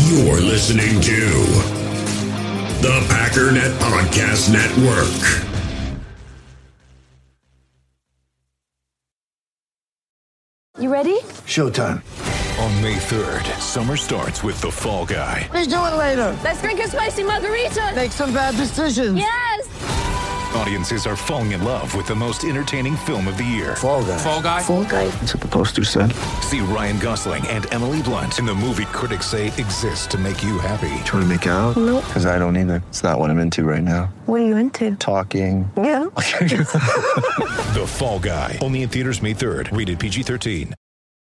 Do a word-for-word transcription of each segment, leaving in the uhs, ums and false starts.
You're listening to the Packernet Podcast Network. You ready? Showtime. On May third, summer starts with The Fall Guy. Let's do it later. Let's drink a spicy margarita. Make some bad decisions. Yes. Audiences are falling in love with the most entertaining film of the year. Fall Guy. Fall Guy? Fall guy. That's what the poster said. See Ryan Gosling and Emily Blunt in the movie critics say exists to make you happy. Trying to make it out? Nope. Because I don't either. It's not what I'm into right now. What are you into? Talking. Yeah. The Fall Guy. Only in theaters May third. Rated P G thirteen.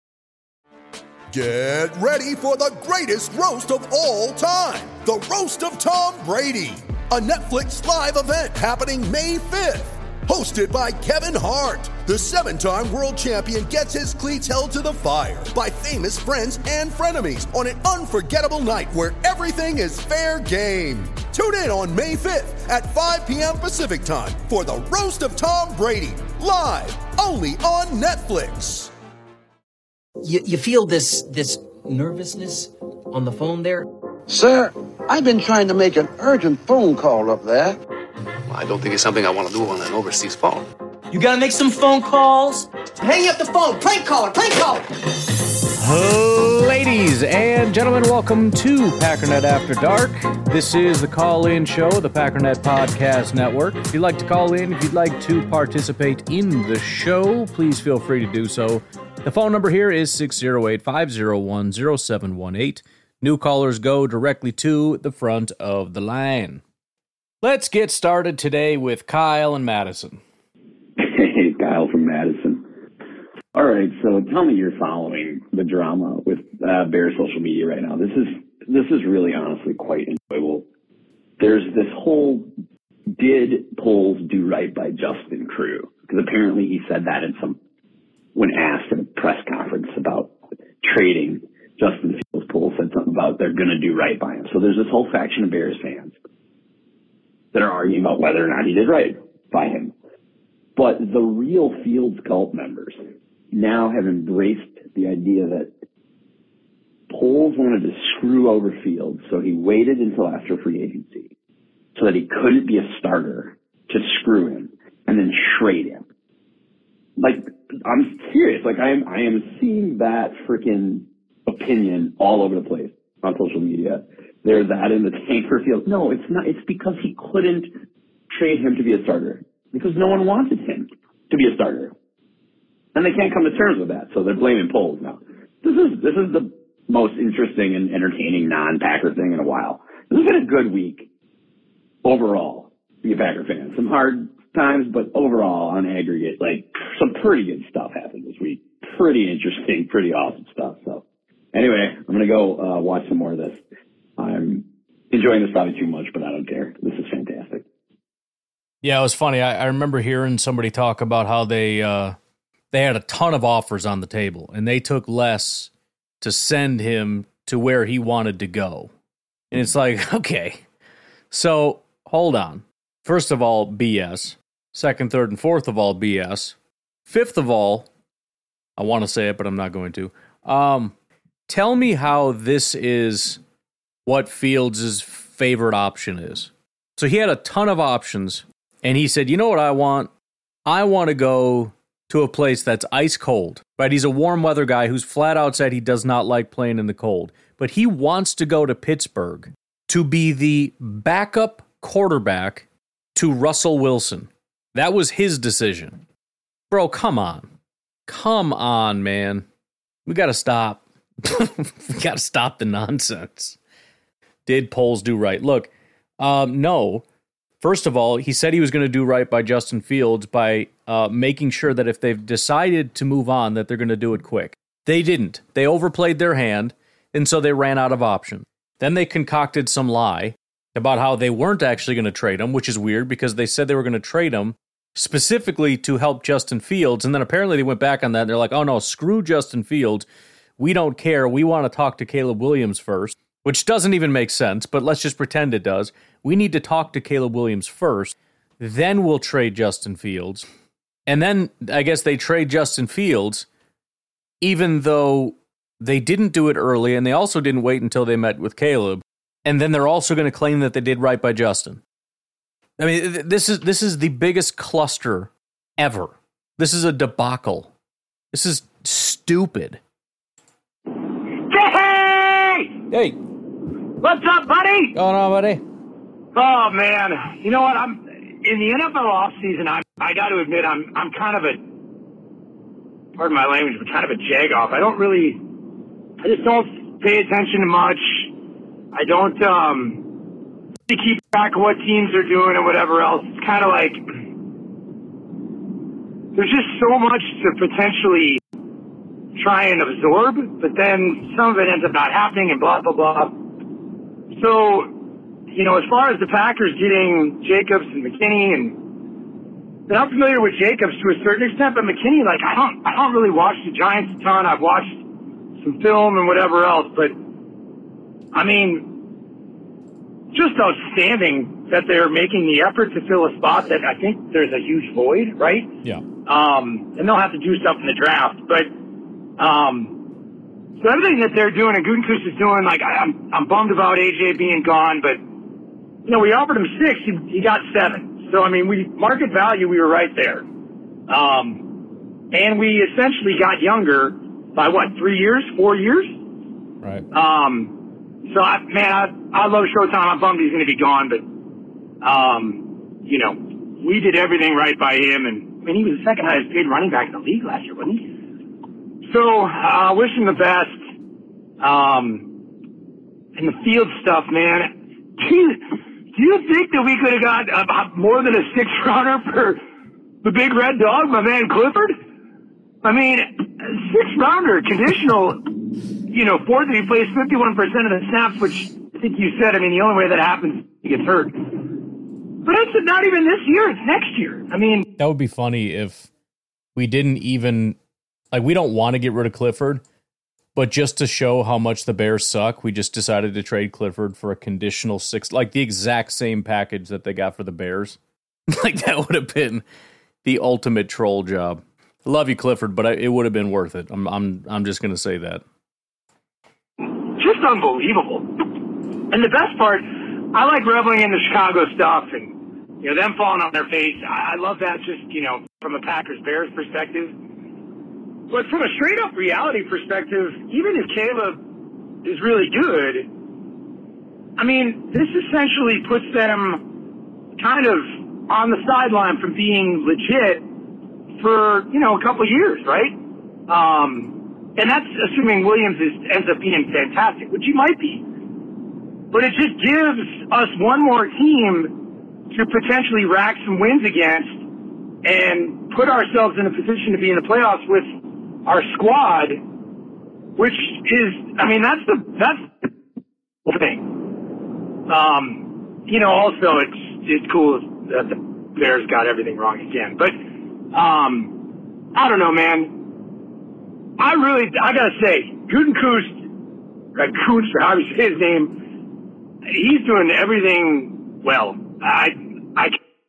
Get ready for the greatest roast of all time. The Roast of Tom Brady. A Netflix live event happening May fifth. Hosted by Kevin Hart. The seven-time world champion gets his cleats held to the fire by famous friends and frenemies on an unforgettable night where everything is fair game. Tune in on May fifth at five p.m. Pacific time for the Roast of Tom Brady. Live only on Netflix. You, you feel this this nervousness on the phone there? Sir, I've been trying to make an urgent phone call up there. I don't think it's something I want to do on an overseas phone. You gotta make some phone calls. Hang up the phone. Prank caller. Prank caller. Ladies and gentlemen, welcome to Packernet After Dark. This is the call-in show, the Packernet Podcast Network. If you'd like to call in, if you'd like to participate in the show, please feel free to do so. The phone number here is six oh eight, five oh one, oh seven one eight. New callers go directly to the front of the line. Let's get started today with Kyle and Madison. Hey, Kyle from Madison. All right, so tell me you're following the drama with uh, Bears social media right now. This is this is really honestly quite enjoyable. There's this whole did Poles do right by Justin crew? Because apparently he said that in some when asked at a press conference about trading. Justin Fields, Poles said something about they're going to do right by him. So there's this whole faction of Bears fans that are arguing about whether or not he did right by him. But the real Fields cult members now have embraced the idea that Poles wanted to screw over Fields, so he waited until after free agency so that he couldn't be a starter to screw him and then trade him. Like, I'm serious. Like, I am, I am seeing that freaking opinion all over the place on social media. There's that in the tank for Fields. No, it's not. It's because he couldn't trade him to be a starter because no one wanted him to be a starter. And they can't come to terms with that, so they're blaming Poles now. This is this is the most interesting and entertaining non-Packer thing in a while. This has been a good week overall to be a Packer fan. Some hard times, but overall, on aggregate, like, some pretty good stuff happened this week. Pretty interesting, pretty awesome stuff. So anyway, I'm going to go uh, watch some more of this. I'm enjoying this probably too much, but I don't care. This is fantastic. Yeah, it was funny. I, I remember hearing somebody talk about how they uh, they had a ton of offers on the table, and they took less to send him to where he wanted to go. And it's like, okay, so hold on. First of all, B S. Second, third, and fourth of all, B S. Fifth of all, I want to say it, but I'm not going to. Um, tell me how this is what Fields' favorite option is. So he had a ton of options, and he said, you know what I want? I want to go to a place that's ice cold. Right? He's a warm weather guy who's flat out said he does not like playing in the cold. But he wants to go to Pittsburgh to be the backup quarterback to Russell Wilson. That was his decision. Bro, come on. Come on, man. We got to stop. We got to stop the nonsense. Did Poles do right? Look, um, no. First of all, he said he was going to do right by Justin Fields by uh, making sure that if they've decided to move on, that they're going to do it quick. They didn't. They overplayed their hand, and so they ran out of options. Then they concocted some lie about how they weren't actually going to trade him, which is weird because they said they were going to trade him specifically to help Justin Fields, and then apparently they went back on that, and they're like, oh no, screw Justin Fields. We don't care. We want to talk to Caleb Williams first, which doesn't even make sense, but let's just pretend it does. We need to talk to Caleb Williams first, then we'll trade Justin Fields. And then I guess they trade Justin Fields, even though they didn't do it early, and they also didn't wait until they met with Caleb. And then they're also going to claim that they did right by Justin. I mean, this is this is the biggest cluster ever. This is a debacle. This is stupid. Hey! Hey. What's up, buddy? Going on, buddy? Oh, man. You know what? I'm in the N F L offseason, I I got to admit, I'm I'm kind of a, pardon my language, but kind of a jag-off. I don't really, I just don't pay attention to much. I don't um, keep track of what teams are doing and whatever else. It's kind of like, there's just so much to potentially try and absorb, but then some of it ends up not happening and blah, blah, blah. So, you know, as far as the Packers getting Jacobs and McKinney, and, and I'm familiar with Jacobs to a certain extent, but McKinney, like, I don't, I don't really watch the Giants a ton. I've watched some film and whatever else, but I mean, just outstanding that they're making the effort to fill a spot that I think there's a huge void, right? Yeah. Um, and they'll have to do stuff in the draft, but, um, so everything that they're doing and Gutekunst is doing, like, I, I'm, I'm bummed about A J being gone, but, you know, we offered him six, he, he got seven. So, I mean, we, market value, we were right there. Um, and we essentially got younger by what, three years, four years? Right. Um, so, I, man, I, I love Showtime. I'm bummed he's going to be gone, but, um, you know, we did everything right by him, and, and he was the second highest paid running back in the league last year, wasn't he? So, I uh, wish him the best. Um, and the field stuff, man. Do you, do you think that we could have got uh, more than a sixth rounder for the big red dog, my man Clifford? I mean, sixth rounder, conditional, you know, fourth, he plays fifty-one percent of the snaps, which I think you said, I mean, the only way that happens, he gets hurt. But it's not even this year, it's next year. I mean, that would be funny if we didn't even, like, we don't want to get rid of Clifford, but just to show how much the Bears suck, we just decided to trade Clifford for a conditional six, like the exact same package that they got for the Bears. Like, that would have been the ultimate troll job. I love you, Clifford, but I, it would have been worth it. I'm I'm I'm just going to say that. Just unbelievable. And the best part, I like reveling in the Chicago stuff and, you know, them falling on their face. I, I love that just, you know, from a Packers-Bears perspective. But from a straight-up reality perspective, even if Caleb is really good, I mean, this essentially puts them kind of on the sideline from being legit for, you know, a couple of years, right? Um, and that's assuming Williams is, ends up being fantastic, which he might be. But it just gives us one more team to potentially rack some wins against and put ourselves in a position to be in the playoffs with our squad, which is, I mean, that's the, that's the thing. Um, you know, also it's, it's cool that the Bears got everything wrong again, but, um, I don't know, man. I really, I gotta say, Gutekunst, uh, Kunst, or how you say his name, he's doing everything well. I, I.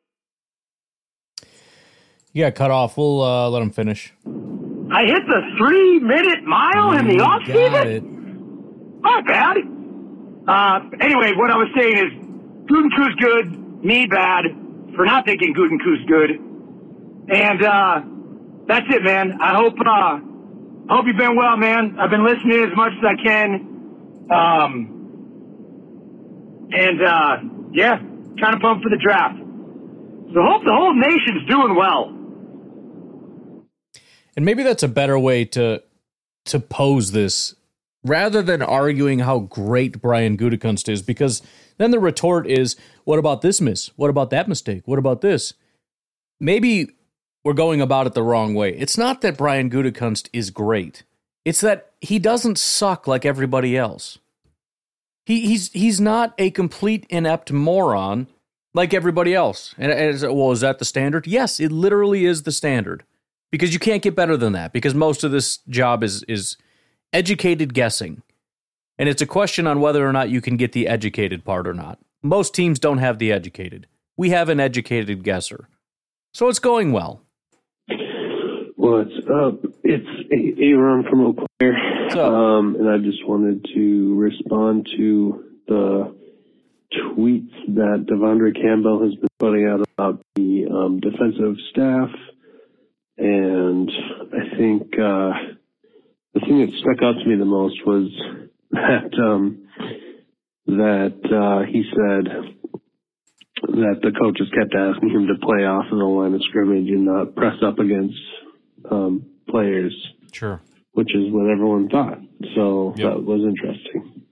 You got cut off. We'll uh, let him finish. I hit the three-minute mile you in the offseason. Got it. Not bad. Uh, anyway, what I was saying is, Gutekunst good, me bad for not thinking Gutekunst good, and uh, that's it, man. I hope. Uh, I hope you've been well, man. I've been listening as much as I can. Um, and, uh, yeah, kind of pumped for the draft. So I hope the whole nation's doing well. And maybe that's a better way to to pose this, rather than arguing how great Brian Gutekunst is, because then the retort is, what about this miss? What about that mistake? What about this? Maybe we're going about it the wrong way. It's not that Brian Gutekunst is great. It's that he doesn't suck like everybody else. He, he's he's not a complete inept moron like everybody else. And, and is, well, is that the standard? Yes, it literally is the standard. Because you can't get better than that. Because most of this job is is educated guessing. And it's a question on whether or not you can get the educated part or not. Most teams don't have the educated. We have an educated guesser. So it's going well. What's up? It's Aaron from Eau Claire, um, and I just wanted to respond to the tweets that Devondre Campbell has been putting out about the um, defensive staff, and I think uh, the thing that stuck out to me the most was that um, that uh, he said that the coaches kept asking him to play off of the line of scrimmage and not press up against um, players. Sure. Which is what everyone thought. So Yep. that was interesting.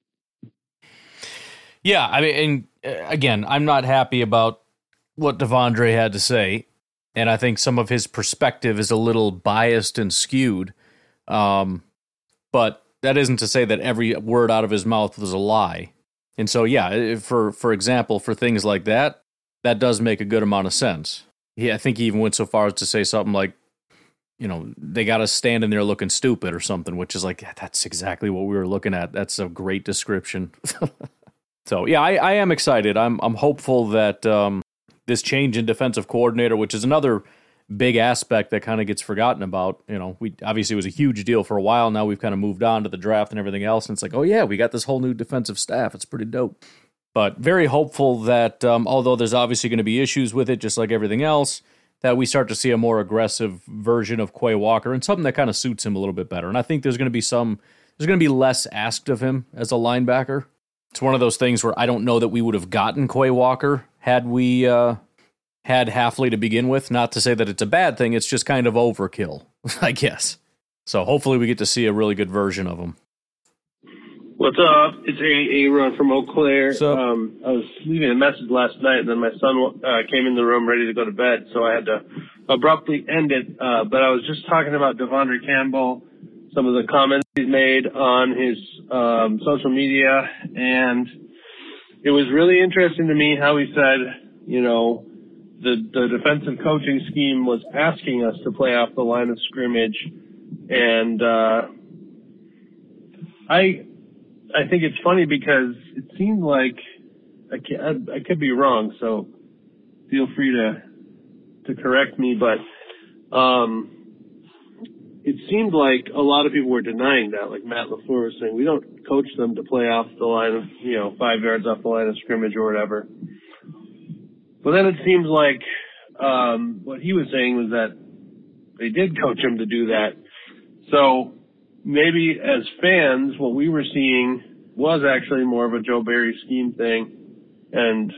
Yeah, I mean, and uh, again, I'm not happy about what Devondre had to say, and I think some of his perspective is a little biased and skewed. Um, but that isn't to say that every word out of his mouth was a lie. And so, yeah, for for example, for things like that, that does make a good amount of sense. Yeah, I think he even went so far as to say something like, you know, they got us standing there looking stupid or something, which is like, that's exactly what we were looking at. That's a great description. So, yeah, I, I am excited. I'm I'm hopeful that um, this change in defensive coordinator, which is another big aspect that kind of gets forgotten about. You know, we obviously it was a huge deal for a while. Now we've kind of moved on to the draft and everything else. And it's like, oh, yeah, we got this whole new defensive staff. It's pretty dope. But very hopeful that um, although there's obviously going to be issues with it, just like everything else, that we start to see a more aggressive version of Quay Walker and something that kind of suits him a little bit better. And I think there's going to be some, there's going to be less asked of him as a linebacker. It's one of those things where I don't know that we would have gotten Quay Walker had we uh, had Hafley to begin with. Not to say that it's a bad thing. It's just kind of overkill, I guess. So hopefully we get to see a really good version of him. What's up? It's Aaron from Eau Claire. Um, I was leaving a message last night, and then my son uh, came in the room ready to go to bed, so I had to abruptly end it. Uh, but I was just talking about Devondre Campbell, some of the comments he's made on his um, social media, and it was really interesting to me how he said, you know, the, the defensive coaching scheme was asking us to play off the line of scrimmage, and uh, I... I think it's funny because it seemed like I, can, I, I could be wrong, so feel free to to correct me. But um, it seemed like a lot of people were denying that. Like Matt LaFleur was saying, we don't coach them to play off the line of, you know, five yards off the line of scrimmage or whatever. But then it seems like um, what he was saying was that they did coach him to do that. So maybe as fans, what we were seeing was actually more of a Joe Barry scheme thing, and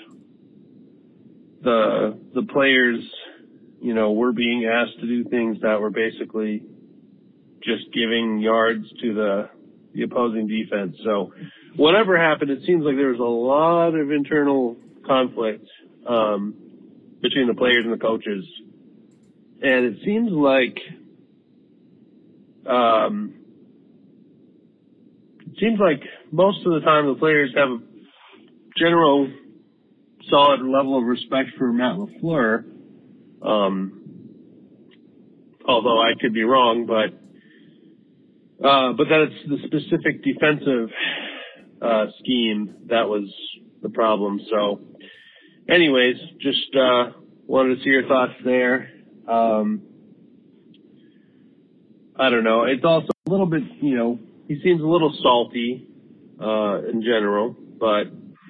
the the players, you know, were being asked to do things that were basically just giving yards to the the opposing defense. So whatever happened, it seems like there was a lot of internal conflict um, between the players and the coaches, and it seems like um, it seems like most of the time the players have a general solid level of respect for Matt LaFleur. Um, although I could be wrong, but uh, but that it's the specific defensive uh, scheme that was the problem. So, anyways, just uh, wanted to see your thoughts there. Um, I don't know. It's also a little bit, you know, he seems a little salty uh, in general, but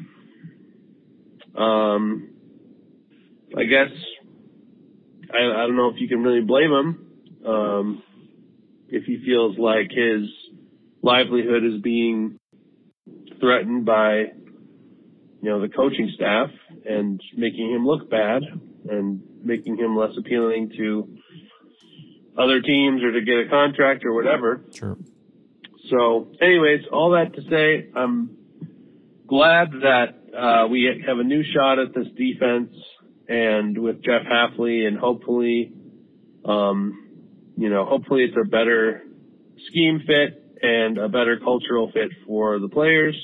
um, I guess I, I don't know if you can really blame him um, if he feels like his livelihood is being threatened by, you know, the coaching staff and making him look bad and making him less appealing to other teams or to get a contract or whatever. Sure. So, anyways, all that to say, I'm glad that uh, we have a new shot at this defense, and with Jeff Hafley, and hopefully, um, you know, hopefully it's a better scheme fit and a better cultural fit for the players.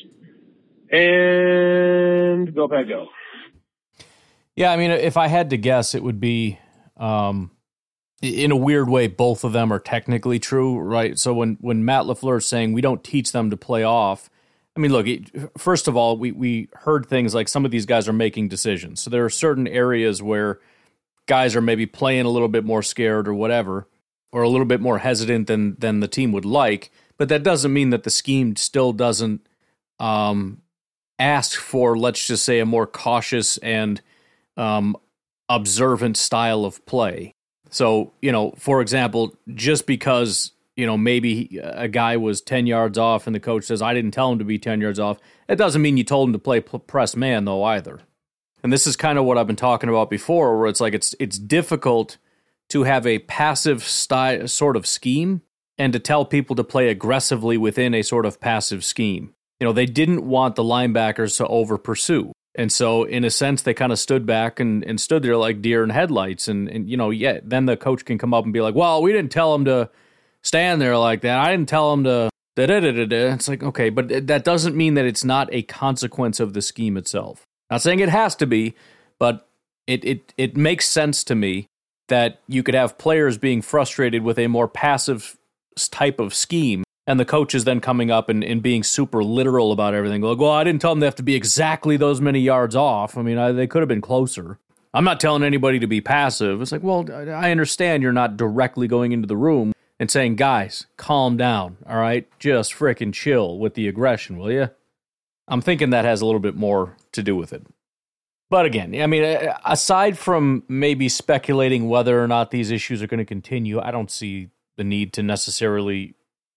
And go Pack Go. Yeah, I mean, if I had to guess, it would be, um, in a weird way, both of them are technically true, right? So when, when Matt LaFleur is saying we don't teach them to play off, I mean, look, it, first of all, we, we heard things like some of these guys are making decisions. So there are certain areas where guys are maybe playing a little bit more scared or whatever. or a little bit more hesitant than than the team would like. But that doesn't mean that the scheme still doesn't um, ask for, let's just say, a more cautious and um, observant style of play. So, you know, for example, just because, you know, maybe a guy was ten yards off and the coach says, I didn't tell him to be ten yards off, that doesn't mean you told him to play press man, though, either. And this is kind of what I've been talking about before, where it's like it's it's difficult to have a passive style, sort of scheme and to tell people to play aggressively within a sort of passive scheme. You know, they didn't want the linebackers to over-pursue. And so, in a sense, they kind of stood back and, and stood there like deer in headlights. And, and, you know, yeah, then the coach can come up and be like, well, we didn't tell him to stand there like that. I didn't tell him to da-da-da-da-da. It's like, okay, but that doesn't mean that it's not a consequence of the scheme itself. Not saying it has to be, but it it it makes sense to me that you could have players being frustrated with a more passive type of scheme, and the coach is then coming up and, and being super literal about everything. Like, well, I didn't tell them they have to be exactly those many yards off. I mean, I, they could have been closer. I'm not telling anybody to be passive. It's like, well, I understand you're not directly going into the room and saying, guys, calm down, all right? Just frickin' chill with the aggression, will you? I'm thinking that has a little bit more to do with it. But again, I mean, aside from maybe speculating whether or not these issues are going to continue, I don't see the need to necessarily,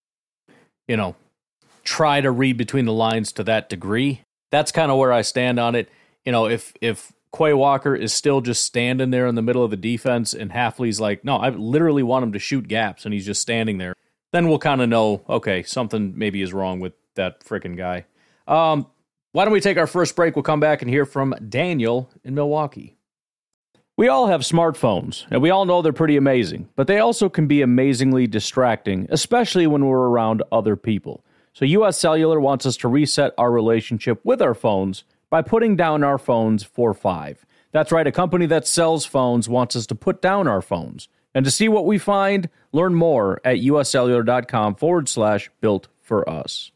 you know, try to read between the lines to that degree. That's kind of where I stand on it. You know, if if Quay Walker is still just standing there in the middle of the defense and Hafley's like, no, I literally want him to shoot gaps, and he's just standing there, then we'll kind of know, okay, something maybe is wrong with that frickin' guy. Um, why don't we take our first break? We'll come back and hear from Daniel in Milwaukee. We all have smartphones, and we all know they're pretty amazing, but they also can be amazingly distracting, especially when we're around other people. So U S Cellular wants us to reset our relationship with our phones by putting down our phones for five. That's right, a company that sells phones wants us to put down our phones. And to see what we find, learn more at uscellular.com forward slash built for us.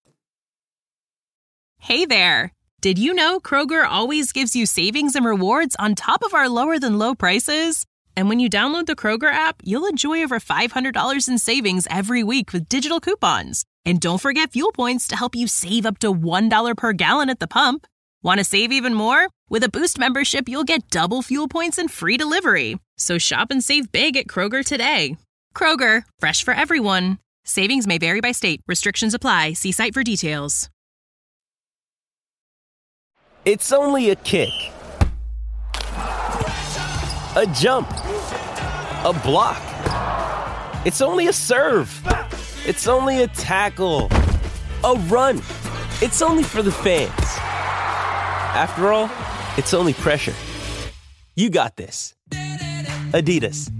Hey there. Did you know Kroger always gives you savings and rewards on top of our lower than low prices? And when you download the Kroger app, you'll enjoy over five hundred dollars in savings every week with digital coupons. And don't forget fuel points to help you save up to one dollar per gallon at the pump. Want to save even more? With a Boost membership, you'll get double fuel points and free delivery. So shop and save big at Kroger today. Kroger, fresh for everyone. Savings may vary by state. Restrictions apply. See site for details. It's only a kick, a jump, a block. It's only a serve. It's only a tackle, a run. It's only for the fans. After all, it's only pressure. You got this. Adidas.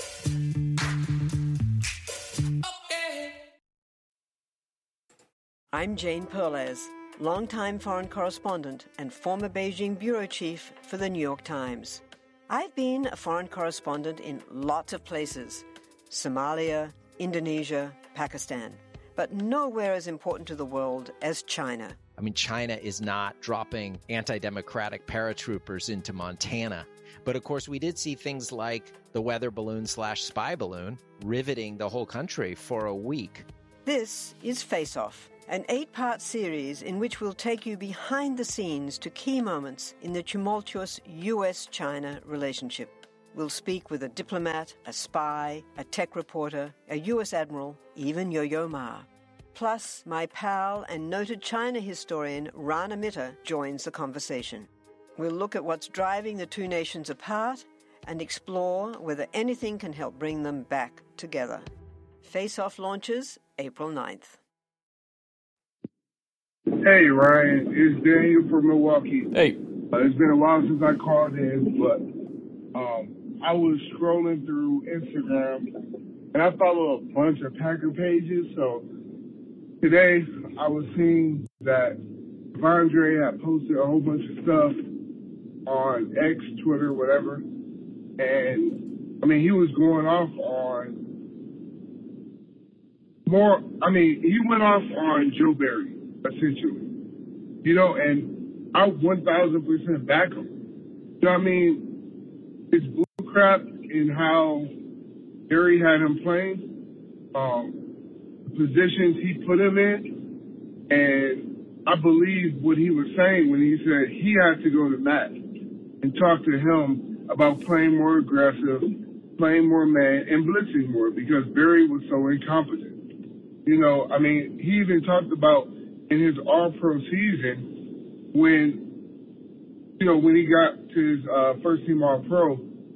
I'm Jane Perlez, longtime foreign correspondent and former Beijing bureau chief for the New York Times. I've been a foreign correspondent in lots of places: Somalia, Indonesia, Pakistan, but nowhere as important to the world as China. I mean, China is not dropping anti-democratic paratroopers into Montana. But of course, we did see things like the weather balloon slash spy balloon riveting the whole country for a week. This is Face Off, an eight-part series in which we'll take you behind the scenes to key moments in the tumultuous U S China relationship. We'll speak with a diplomat, a spy, a tech reporter, a U S admiral, even Yo-Yo Ma. Plus, my pal and noted China historian Rana Mitter joins the conversation. We'll look at what's driving the two nations apart and explore whether anything can help bring them back together. Face Off launches April ninth. Hey, Ryan. It's Daniel from Milwaukee. Hey. Uh, it's been a while since I called in, but um, I was scrolling through Instagram, and I follow a bunch of Packer pages. So today I was seeing that Vondre had posted a whole bunch of stuff on X, Twitter, whatever. And, I mean, he was going off on more, I mean, he went off on Joe Barry, essentially. You know, and I one thousand percent back him. You know what I mean? It's bull crap in how Barry had him playing, um, positions he put him in, and I believe what he was saying when he said he had to go to Matt and talk to him about playing more aggressive, playing more man, and blitzing more because Barry was so incompetent. You know, I mean, he even talked about in his all-pro season when, you know, when he got to his uh, first-team all-pro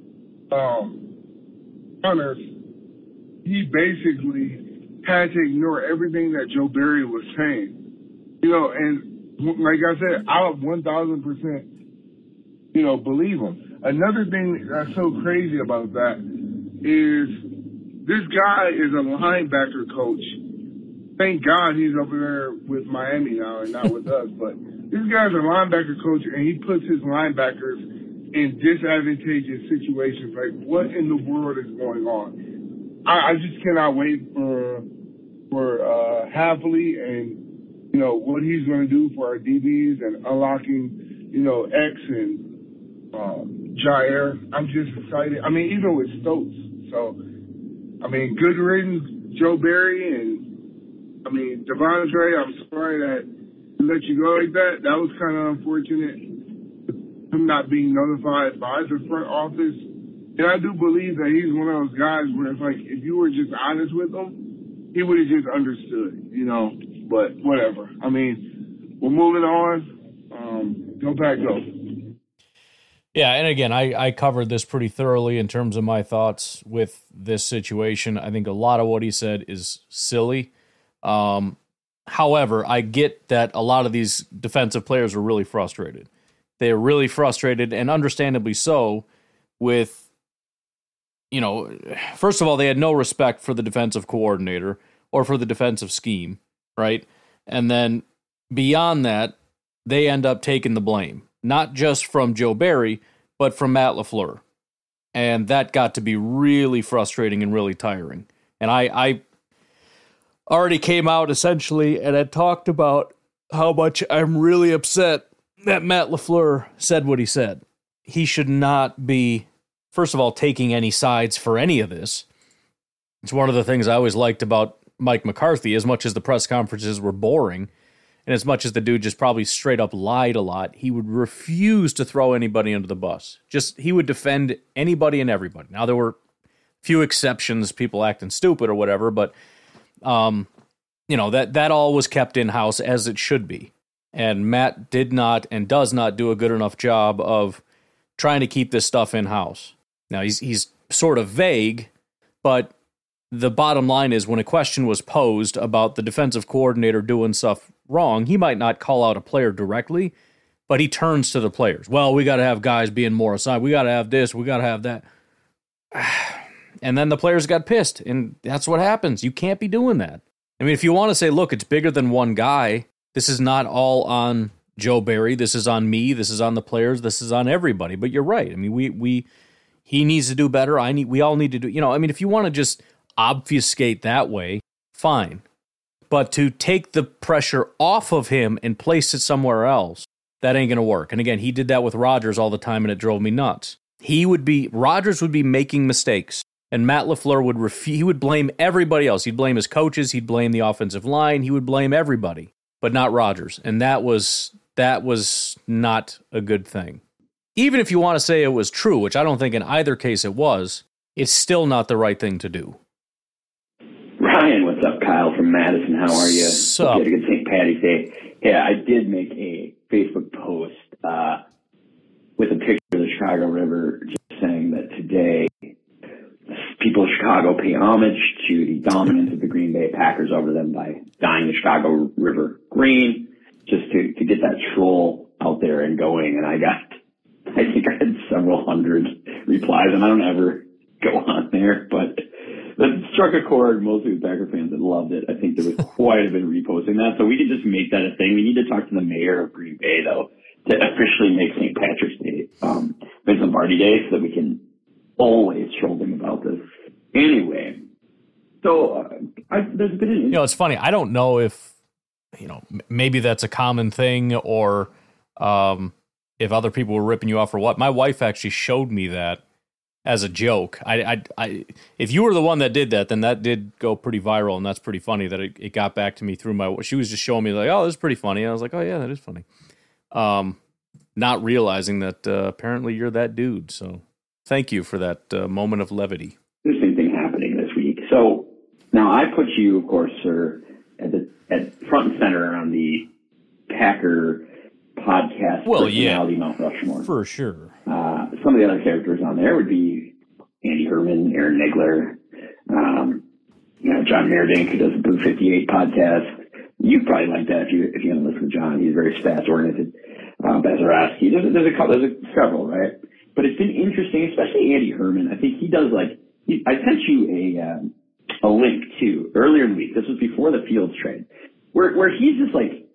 um, honors, he basically had to ignore everything that Joe Barry was saying. You know, and like I said, I one thousand percent, you know, believe him. Another thing that's so crazy about that is this guy is a linebacker coach. Thank God he's over there with Miami now and not with us. But this guy's a linebacker coach, and he puts his linebackers in disadvantageous situations. Like, what in the world is going on? I, I just cannot wait for for uh, Hafley and, you know, what he's going to do for our D Bs and unlocking, you know, X and um, Jair. I'm just excited. I mean, even with Stokes. So, I mean, good riddance, Joe Barry, and I mean, Devondre, I'm sorry that he let you go like that. That was kind of unfortunate, him not being notified by the front office. And I do believe that he's one of those guys where it's like, if you were just honest with him, he would have just understood, you know. But whatever. I mean, we're moving on. Um, go Pack, go. Yeah, and again, I, I covered this pretty thoroughly in terms of my thoughts with this situation. I think a lot of what he said is silly. Um, however, I get that a lot of these defensive players are really frustrated. They're really frustrated, and understandably so, with, you know, first of all, they had no respect for the defensive coordinator or for the defensive scheme, right? And then beyond that, they end up taking the blame, not just from Joe Barry, but from Matt LaFleur. And that got to be really frustrating and really tiring. And I, I already came out essentially and had talked about how much I'm really upset that Matt LaFleur said what he said. He should not be, first of all, taking any sides for any of this. It's one of the things I always liked about Mike McCarthy, as much as the press conferences were boring, and as much as the dude just probably straight up lied a lot, he would refuse to throw anybody under the bus. Just, he would defend anybody and everybody. Now, there were few exceptions, people acting stupid or whatever, but Um, you know, that, that all was kept in-house as it should be. And Matt did not and does not do a good enough job of trying to keep this stuff in-house. Now, he's he's sort of vague, but the bottom line is when a question was posed about the defensive coordinator doing stuff wrong, he might not call out a player directly, but he turns to the players. Well, we got to have guys being more assigned. We got to have this. We got to have that. And then the players got pissed, and that's what happens. You can't be doing that. I mean, if you want to say, look, it's bigger than one guy, this is not all on Joe Barry. This is on me. This is on the players. This is on everybody. But you're right. I mean, we we he needs to do better. I need. We all need to do. You know, I mean, if you want to just obfuscate that way, fine. But to take the pressure off of him and place it somewhere else, that ain't going to work. And again, he did that with Rodgers all the time, and it drove me nuts. He would be Rodgers would be making mistakes. And Matt LaFleur would ref- he would blame everybody else. He'd blame his coaches. He'd blame the offensive line. He would blame everybody, but not Rodgers. And that was that was not a good thing. Even if you want to say it was true, which I don't think in either case it was, it's still not the right thing to do. Ryan, what's up? Kyle from Madison. How are you? So, Hope you had a good Saint Patty's Day. Yeah, I did make a Facebook post uh, with a picture of the Chicago River, just saying that today people of Chicago pay homage to the dominance of the Green Bay Packers over them by dyeing the Chicago River green, just to, to get that troll out there and going. And I got, I think I had several hundred replies, and I don't ever go on there, but that struck a chord. Mostly with Packer fans that loved it. I think there was quite a bit of reposting that, so we could just make that a thing. We need to talk to the mayor of Green Bay, though, to officially make Saint Patrick's Day um, Vince Lombardi Day, so that we can always troll them about this. Anyway, so uh, I, there's been an... You know, it's funny. I don't know if, you know, maybe that's a common thing or um, if other people were ripping you off or what. My wife actually showed me that as a joke. I, I, I, if you were the one that did that, then that did go pretty viral, and that's pretty funny that it, it got back to me through my. She was just showing me like, oh, this is pretty funny. And I was like, oh yeah, that is funny. Um, not realizing that uh, apparently you're that dude. So thank you for that uh, moment of levity. The same thing happening this week. So now I put you, of course, sir, at the at front and center on the Packer podcast well, personality yeah, Mount Rushmore. For sure. Uh, some of the other characters on there would be Andy Herman, Aaron Nagler, um, you know, John Meredink, who does the Blue fifty-eight podcast. You'd probably like that if you if you haven't listened to John. He's very stats oriented. Um, Bezarowski. There's, there's a couple, there's a, several, right? But it's been interesting, especially Andy Herman. I think he does like. He, I sent you a um, a link too earlier in the week. This was before the Fields trade, where where he's just like.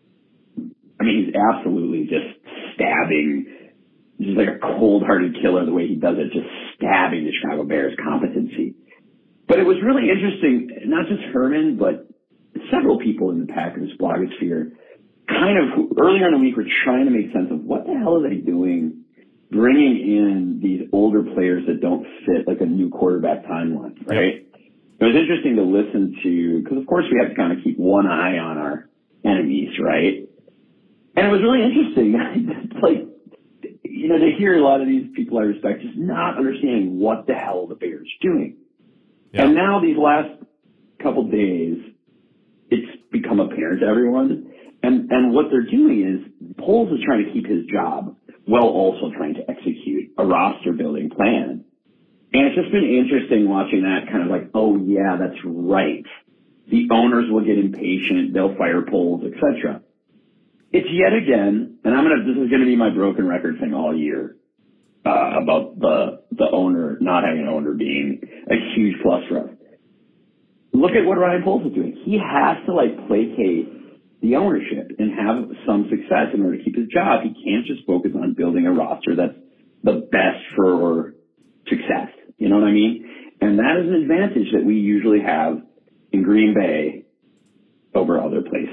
I mean, he's absolutely just stabbing, just like a cold-hearted killer the way he does it, just stabbing the Chicago Bears' competency. But it was really interesting, not just Herman, but several people in the Packers blogosphere kind of, earlier in the week, were trying to make sense of what the hell are they doing bringing in these older players that don't fit like a new quarterback timeline, right? Yep. It was interesting to listen to, because of course we have to kind of keep one eye on our enemies, right? And it was really interesting, like, you know, to hear a lot of these people I respect just not understanding what the hell the Bears are doing. Yeah. And now these last couple days, it's become apparent to everyone. And and what they're doing is, Poles is trying to keep his job while also trying to execute a roster-building plan. And it's just been interesting watching that kind of like, oh, yeah, that's right. The owners will get impatient. They'll fire Poles, et cetera. It's yet again, and I'm gonna. This is gonna be my broken record thing all year uh, about the the owner not having an owner being a huge plus for us. Look at what Ryan Poles is doing. He has to like placate the ownership and have some success in order to keep his job. He can't just focus on building a roster that's the best for success. You know what I mean? And that is an advantage that we usually have in Green Bay over other places.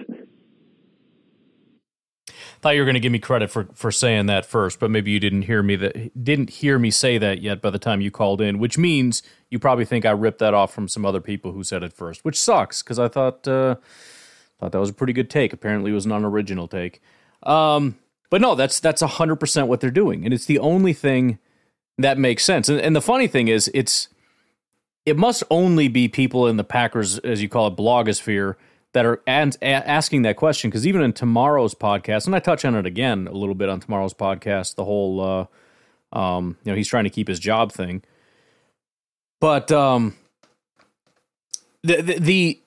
Thought you were going to give me credit for, for saying that first, but maybe you didn't hear me that didn't hear me say that yet by the time you called in, which means you probably think I ripped that off from some other people who said it first, which sucks because I thought uh, thought that was a pretty good take. Apparently, it was an unoriginal take. Um, but no, that's that's a hundred percent what they're doing, and it's the only thing that makes sense. And, and the funny thing is, it's it must only be people in the Packers, as you call it, blogosphere, that are and, asking that question, because even in tomorrow's podcast, and I touch on it again a little bit on tomorrow's podcast, the whole, uh, um, you know, he's trying to keep his job thing. But um, the, the the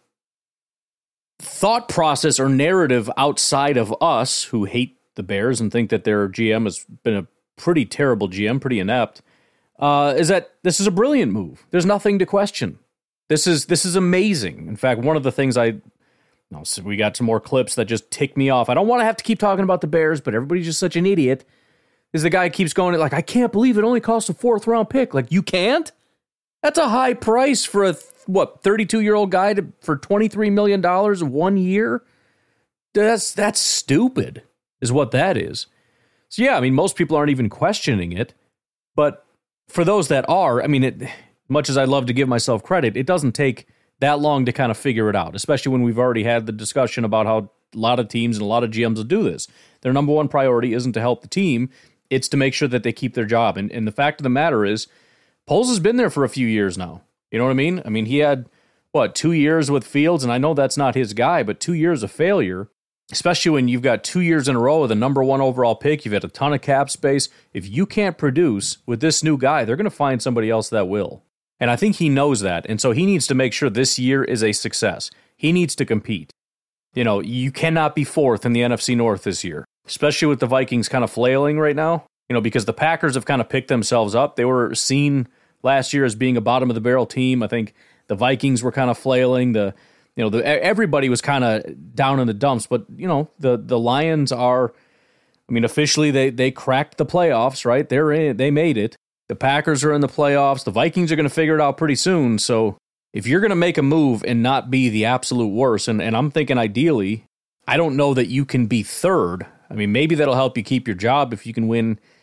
thought process or narrative outside of us who hate the Bears and think that their G M has been a pretty terrible G M, pretty inept, uh, is that this is a brilliant move. There's nothing to question. This is this is amazing. In fact, one of the things I No, so we got some more clips that just tick me off. I don't want to have to keep talking about the Bears, but everybody's just such an idiot. Is the guy keeps going like, I can't believe it only cost a fourth round pick. Like, you can't? That's a high price for a, what, thirty-two year old guy to, for twenty-three million dollars one year? That's, that's stupid, is what that is. So, yeah, I mean, most people aren't even questioning it. But for those that are, I mean, it, much as I'd love to give myself credit, it doesn't take that long to kind of figure it out, especially when we've already had the discussion about how a lot of teams and a lot of G Ms will do this. Their number one priority isn't to help the team. It's to make sure that they keep their job. And, and the fact of the matter is, Poles has been there for a few years now. You know what I mean? I mean, he had, what, two years with Fields, and I know that's not his guy, but two years of failure, especially when you've got two years in a row with a number one overall pick, you've had a ton of cap space. If you can't produce with this new guy, they're going to find somebody else that will. And I think he knows that. And so he needs to make sure this year is a success. He needs to compete. You know, you cannot be fourth in the N F C North this year, especially with the Vikings kind of flailing right now, you know, because the Packers have kind of picked themselves up. They were seen last year as being a bottom of the barrel team. I think the Vikings were kind of flailing. The, you know, the, everybody was kind of down in the dumps, but you know, the, the Lions are, I mean, officially they, they cracked the playoffs, right? They're in, they made it. The Packers are in the playoffs. The Vikings are going to figure it out pretty soon. So if you're going to make a move and not be the absolute worst, and, and I'm thinking ideally, I don't know that you can be third. I mean, maybe that'll help you keep your job if you can win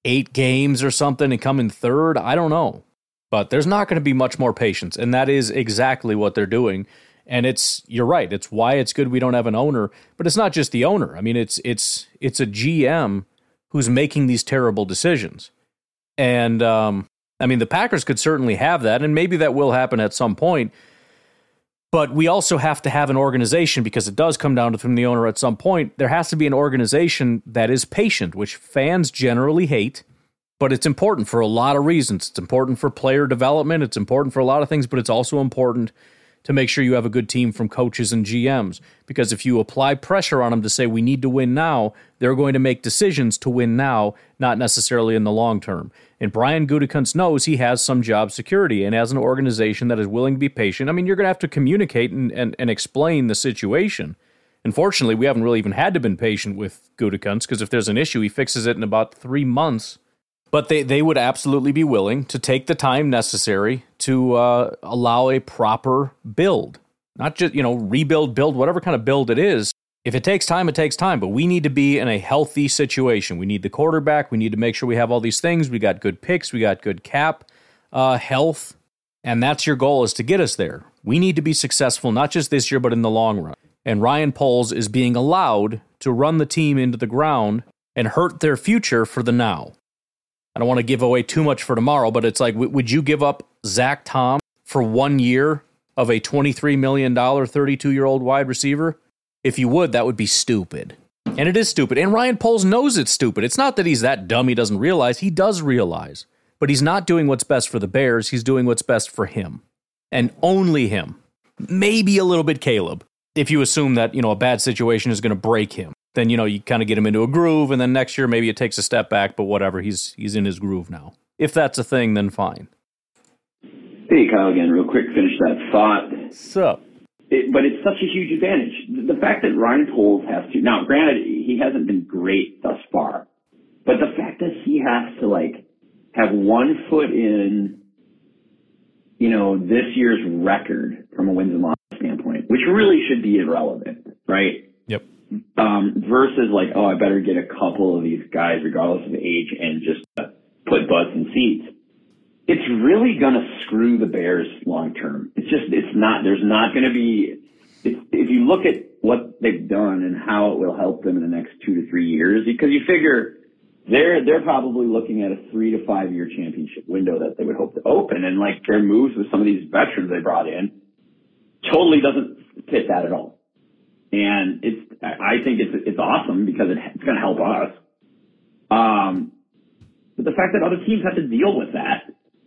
eight games or something and come in third. I don't know. But there's not going to be much more patience, and that is exactly what they're doing. And it's, you're right, it's why it's good we don't have an owner, but it's not just the owner. I mean, it's it's it's a G M who's making these terrible decisions. And, um, I mean, the Packers could certainly have that, and maybe that will happen at some point. But we also have to have an organization, because it does come down to from the owner at some point. There has to be an organization that is patient, which fans generally hate. But it's important for a lot of reasons. It's important for player development. It's important for a lot of things, but it's also important to make sure you have a good team from coaches and G Ms. Because if you apply pressure on them to say, we need to win now, they're going to make decisions to win now, not necessarily in the long term. And Brian Gutekunst knows he has some job security, and as an organization that is willing to be patient, I mean, you're going to have to communicate and, and, and explain the situation. Unfortunately, we haven't really even had to been patient with Gutekunst, because if there's an issue, he fixes it in about three months. But they, they would absolutely be willing to take the time necessary to uh, allow a proper build. Not just, you know, rebuild, build, whatever kind of build it is. If it takes time, it takes time. But we need to be in a healthy situation. We need the quarterback. We need to make sure we have all these things. We got good picks. We got good cap uh, health. And that's your goal, is to get us there. We need to be successful, not just this year, but in the long run. And Ryan Poles is being allowed to run the team into the ground and hurt their future for the now. I don't want to give away too much for tomorrow, but it's like, w- would you give up Zach Tom for one year of a twenty-three million dollars thirty-two-year-old wide receiver? If you would, that would be stupid. And it is stupid. And Ryan Poles knows it's stupid. It's not that he's that dumb he doesn't realize. He does realize. But he's not doing what's best for the Bears. He's doing what's best for him. And only him. Maybe a little bit Caleb. If you assume that, you know, a bad situation is going to break him. Then, you know, you kind of get him into a groove, and then next year maybe it takes a step back, but whatever, he's he's in his groove now. If that's a thing, then fine. Hey, Kyle, again, real quick, finish that thought. What's up? It, but it's such a huge advantage. The fact that Ryan Poles has to, now granted, he hasn't been great thus far, but the fact that he has to, like, have one foot in, you know, this year's record from a wins and losses standpoint, which really should be irrelevant, right? Yep. Um, versus like, oh, I better get a couple of these guys, regardless of age, and just uh, put butts in seats. It's really going to screw the Bears long term. It's just, it's not, there's not going to be, it's, if you look at what they've done and how it will help them in the next two to three years, because you figure they're, they're probably looking at a three to five year championship window that they would hope to open. And like their moves with some of these veterans they brought in totally doesn't fit that at all. And it's, I think it's, it's awesome because it, it's going to help us. Um, but the fact that other teams have to deal with that,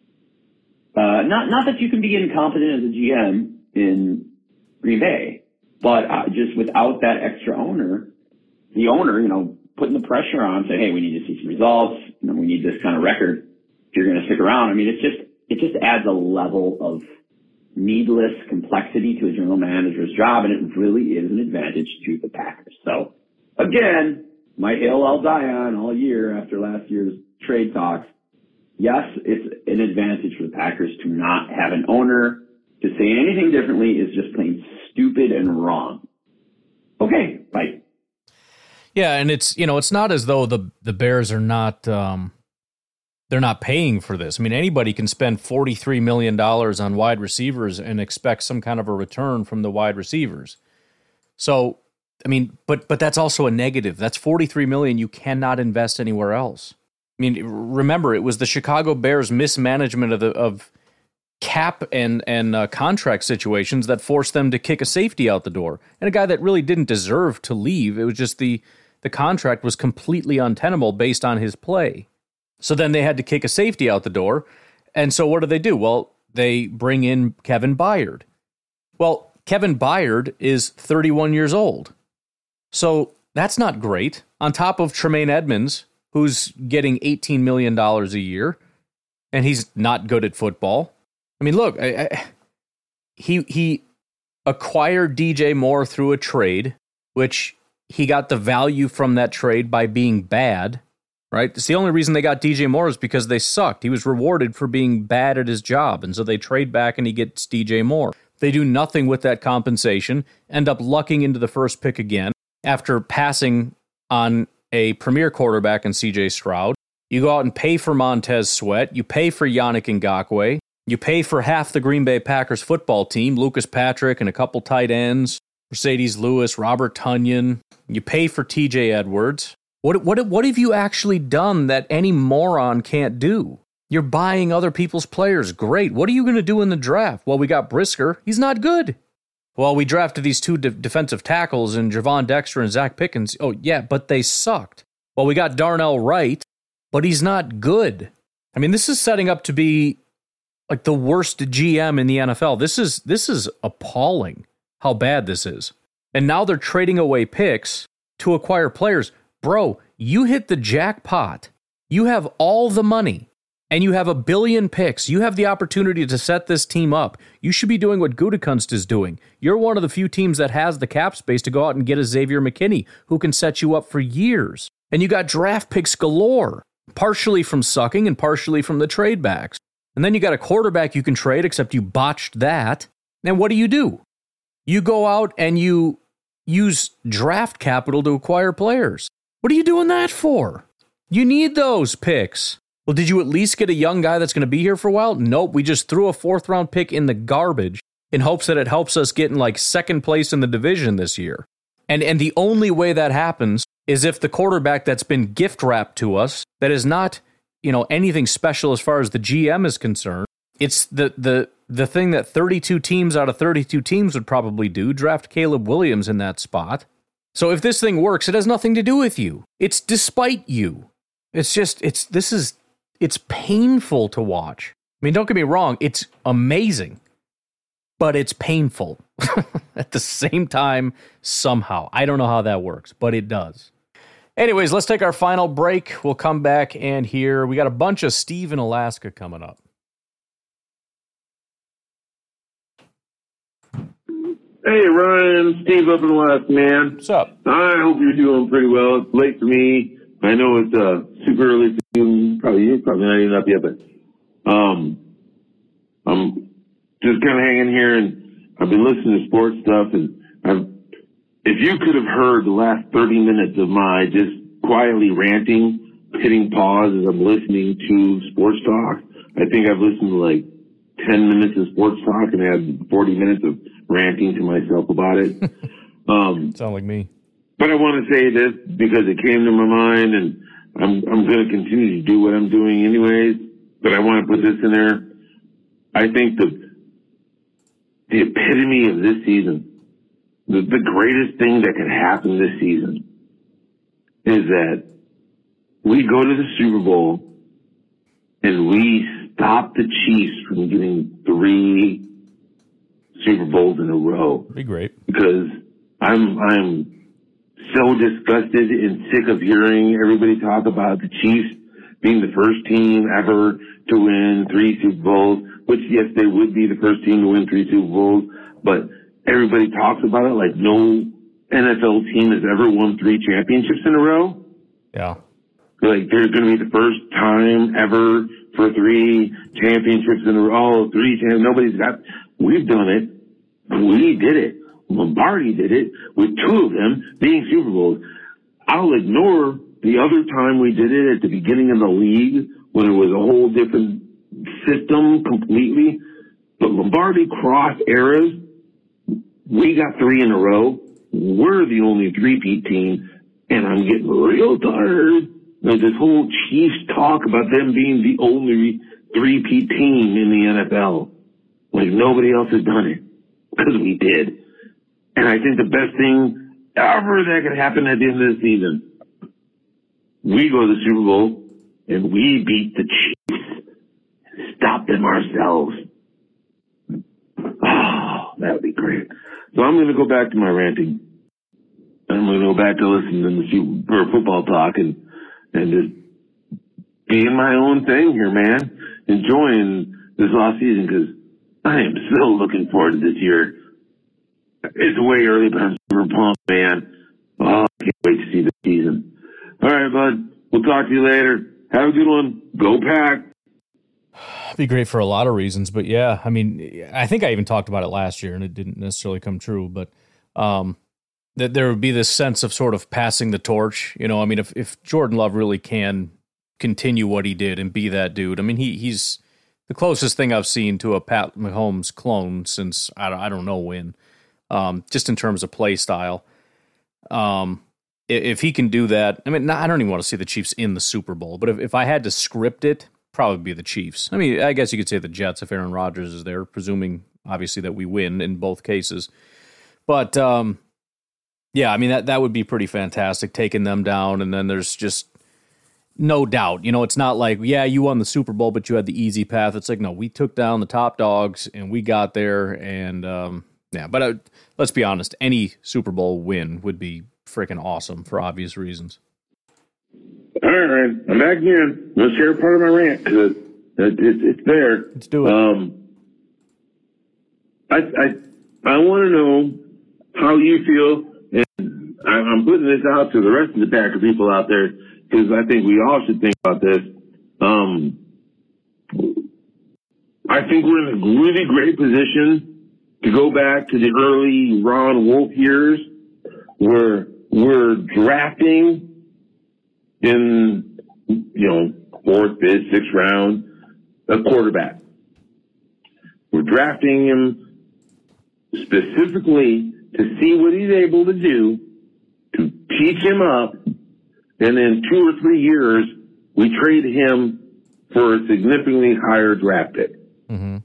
uh, not, not that you can be incompetent as a G M in Green Bay, but uh, just without that extra owner, the owner, you know, putting the pressure on, saying, hey, we need to see some results, you know, we need this kind of record if you're going to stick around. I mean, it's just, it just adds a level of needless complexity to a general manager's job, and it really is an advantage to the Packers. So, again, my hill I'll die on all year after last year's trade talks. Yes, it's an advantage for the Packers to not have an owner. To say anything differently is just plain stupid and wrong. Okay, bye. Yeah, and it's, you know, it's not as though the, the Bears are not, um, they're not paying for this. I mean, anybody can spend forty-three million dollars on wide receivers and expect some kind of a return from the wide receivers. So, I mean, but but that's also a negative. That's forty-three million dollars you cannot invest anywhere else. I mean, remember, it was the Chicago Bears' mismanagement of the of cap and and uh, contract situations that forced them to kick a safety out the door, and a guy that really didn't deserve to leave. It was just the the contract was completely untenable based on his play. So then they had to kick a safety out the door, and so what do they do? Well, they bring in Kevin Byard. Well, Kevin Byard is thirty-one years old, so that's not great. On top of Tremaine Edmonds, who's getting eighteen million dollars a year, and he's not good at football. I mean, look, I, I, he he acquired D J Moore through a trade, which he got the value from that trade by being bad, right? It's the only reason they got D J Moore is because they sucked. He was rewarded for being bad at his job, and so they trade back and he gets D J Moore. They do nothing with that compensation, end up lucking into the first pick again after passing on a premier quarterback in C J Stroud. You go out and pay for Montez Sweat. You pay for Yannick Ngakoue. You pay for half the Green Bay Packers football team, Lucas Patrick and a couple tight ends, Mercedes Lewis, Robert Tonyan. You pay for T J Edwards. What, what, what have you actually done that any moron can't do? You're buying other people's players. Great. What are you going to do in the draft? Well, we got Brisker. He's not good. Well, we drafted these two de- defensive tackles in Javon Dexter and Zach Pickens. Oh, yeah, but they sucked. Well, we got Darnell Wright, but he's not good. I mean, this is setting up to be like the worst G M in the N F L. This is this is appalling how bad this is. And now they're trading away picks to acquire players. Bro, you hit the jackpot. You have all the money. And you have a billion picks. You have the opportunity to set this team up. You should be doing what Gutekunst is doing. You're one of the few teams that has the cap space to go out and get a Xavier McKinney who can set you up for years. And you got draft picks galore, partially from sucking and partially from the trade backs. And then you got a quarterback you can trade, except you botched that. And what do you do? You go out and you use draft capital to acquire players. What are you doing that for? You need those picks. Well, did you at least get a young guy that's going to be here for a while? Nope, we just threw a fourth round pick in the garbage in hopes that it helps us get in like second place in the division this year. And and the only way that happens is if the quarterback that's been gift wrapped to us, that is not, you know, anything special as far as the G M is concerned. It's the the the thing that thirty-two teams out of thirty-two teams would probably do, draft Caleb Williams in that spot. So if this thing works, it has nothing to do with you. It's despite you. It's just, it's, this is, it's painful to watch. I mean, don't get me wrong, it's amazing, but it's painful at the same time somehow. I don't know how that works, but it does. Anyways, let's take our final break. We'll come back and hear, we got a bunch of Steve in Alaska coming up. Hey, Ryan, Steve up in the West, man. What's up? I hope you're doing pretty well. It's late for me. I know it's uh, super early for you. Probably you're probably not even up yet, but um, I'm just kind of hanging here, and I've been listening to sports stuff, and I've, if you could have heard the last thirty minutes of my just quietly ranting, hitting pause as I'm listening to sports talk, I think I've listened to like ten minutes of sports talk and had forty minutes of ranting to myself about it. Um, Sound like me. But I want to say this because it came to my mind, and I'm I'm going to continue to do what I'm doing anyways. But I want to put this in there. I think the the epitome of this season, the, the greatest thing that could happen this season, is that we go to the Super Bowl and we stop the Chiefs from getting three Super Bowls in a row. Be great. Because I'm I'm so disgusted and sick of hearing everybody talk about the Chiefs being the first team ever to win three Super Bowls, which yes, they would be the first team to win three Super Bowls, but everybody talks about it like no N F L team has ever won three championships in a row. Yeah. Like there's going to be the first time ever for three championships in a row. Three championships. Nobody's got. We've done it. We did it. Lombardi did it with two of them being Super Bowls. I'll ignore the other time we did it at the beginning of the league when it was a whole different system completely. But Lombardi crossed eras. We got three in a row. We're the only three-peat team, and I'm getting real tired of this whole Chiefs talk about them being the only three-peat team in the N F L. Like nobody else has done it, because we did. And I think the best thing ever that could happen at the end of the season, we go to the Super Bowl and we beat the Chiefs, stop them ourselves. Oh, that would be great. So I'm going to go back to my ranting. I'm going to go back to listening to the Super football talk and, and just being my own thing here, man. Enjoying this off season because I am so looking forward to this year. It's way early, but I'm super pumped, man. Oh, I can't wait to see the season. All right, bud. We'll talk to you later. Have a good one. Go Pack. It'd be great for a lot of reasons, but yeah, I mean, I think I even talked about it last year, and it didn't necessarily come true, but um, that there would be this sense of sort of passing the torch. You know, I mean, if, if Jordan Love really can continue what he did and be that dude. I mean, he he's the closest thing I've seen to a Pat Mahomes clone since I don't, I don't know when, um, just in terms of play style. Um, if, if he can do that, I mean, I don't even want to see the Chiefs in the Super Bowl, but if, if I had to script it, probably be the Chiefs. I mean, I guess you could say the Jets if Aaron Rodgers is there, presuming obviously that we win in both cases. But um, yeah, I mean, that, that would be pretty fantastic, taking them down, and then there's just no doubt. You know, it's not like, yeah, you won the Super Bowl, but you had the easy path. It's like, no, we took down the top dogs, and we got there, and um, yeah. But uh, let's be honest, any Super Bowl win would be freaking awesome for obvious reasons. All right, I'm back again. Let's share part of my rant because it, it, it, it's there. Let's do it. Um, I I I want to know how you feel, and I, I'm putting this out to the rest of the Packer people out there because I think we all should think about this. Um, I think we're in a really great position to go back to the early Ron Wolf years where we're drafting in, you know, fourth, fifth, sixth round, a quarterback. We're drafting him specifically to see what he's able to do, to teach him up, and in two or three years, we trade him for a significantly higher draft pick. Mm-hmm.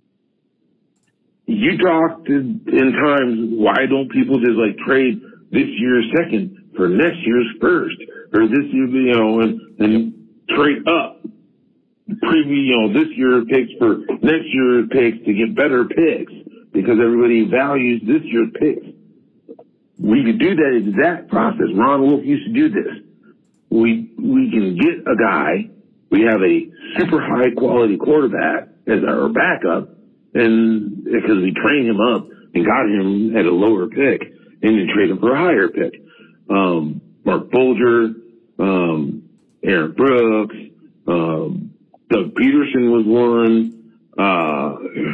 You talked in times, why don't people just like trade this year's second for next year's first, or this year, you know, and, and trade up, preview, you know, this year's picks for next year's picks to get better picks because everybody values this year's picks. We could do that exact process. Ron Wolf used to do this. We we can get a guy. We have a super high quality quarterback as our backup, and because we trained him up and got him at a lower pick, and then trade him for a higher pick. Um, Mark Bolger, um, Aaron Brooks, um, Doug Peterson was one. Uh,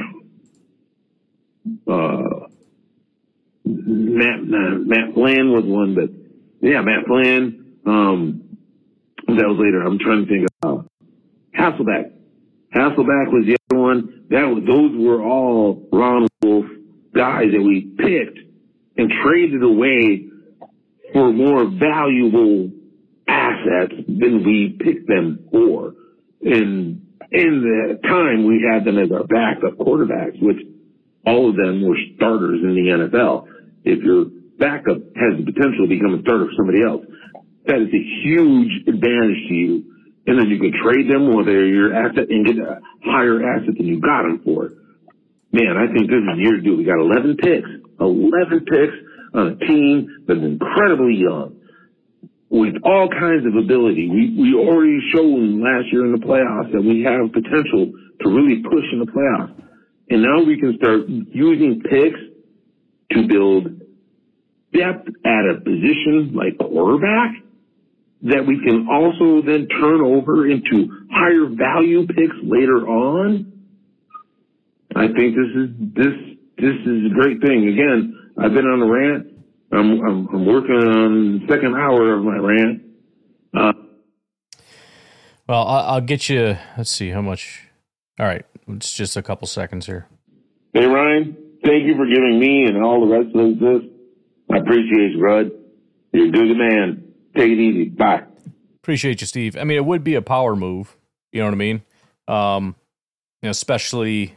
uh, Matt uh, Matt Flynn was one, but yeah, Matt Flynn. Um, that was later. I'm trying to think of uh, Hasselbeck. Hasselbeck was the other one. That was, those were all Ron Wolf guys that we picked and traded away for more valuable assets than we picked them for. And in the time, we had them as our backup quarterbacks, which all of them were starters in the N F L. If your backup has the potential to become a starter for somebody else, that is a huge advantage to you. And then you can trade them with your asset and get a higher asset than you got them for. Man, I think this is the year to do it. We got eleven picks. eleven picks on a team that's incredibly young with all kinds of ability. We we already shown last year in the playoffs that we have potential to really push in the playoffs. And now we can start using picks to build depth at a position like quarterback that we can also then turn over into higher value picks later on. I think this is this this is a great thing. Again, I've been on a rant. I'm I'm, I'm working on the second hour of my rant. Uh, well, I'll, I'll get you. Let's see how much. All right, it's just a couple seconds here. Hey Ryan, thank you for giving me and all the rest of us this. I appreciate you, Rud. You're a good man. Take it easy. Bye. Appreciate you, Steve. I mean, it would be a power move. You know what I mean? Um, you know, especially.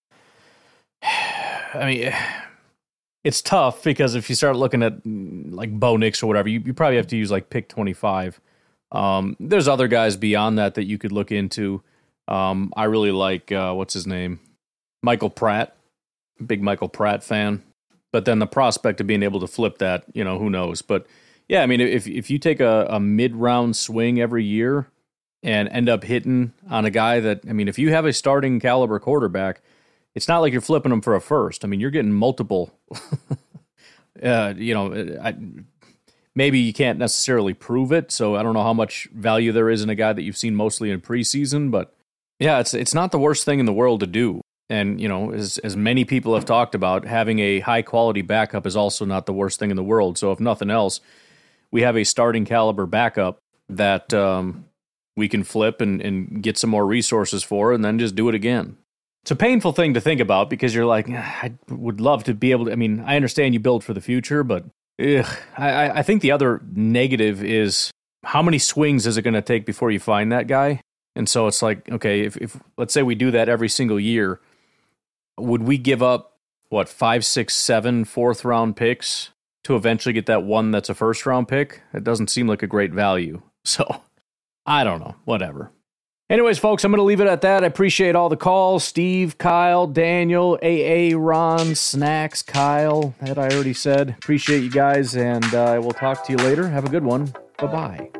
I mean, it's tough because if you start looking at like Bo Nix or whatever, you, you probably have to use like pick twenty-five. Um, there's other guys beyond that that you could look into. Um, I really like, uh, what's his name? Michael Pratt. Big Michael Pratt fan. But then the prospect of being able to flip that, you know, who knows? But yeah, I mean, if if you take a, a mid-round swing every year and end up hitting on a guy that, I mean, if you have a starting caliber quarterback, it's not like you're flipping them for a first. I mean, you're getting multiple. uh, you know, I, maybe you can't necessarily prove it, so I don't know how much value there is in a guy that you've seen mostly in preseason. But yeah, it's it's not the worst thing in the world to do. And, you know, as as many people have talked about, having a high-quality backup is also not the worst thing in the world. So if nothing else, we have a starting caliber backup that, um, we can flip and, and get some more resources for, and then just do it again. It's a painful thing to think about because you're like, I would love to be able to, I mean, I understand you build for the future, but ugh, I, I think the other negative is how many swings is it going to take before you find that guy? And so it's like, okay, if, if let's say we do that every single year, would we give up, what, five, six, seven fourth round picks to eventually get that one that's a first round pick? It doesn't seem like a great value. So I don't know, whatever. Anyways, folks, I'm going to leave it at that. I appreciate all the calls. Steve, Kyle, Daniel, A A, Ron, Snacks, Kyle, that I already said. Appreciate you guys, and uh, we'll talk to you later. Have a good one. Bye-bye.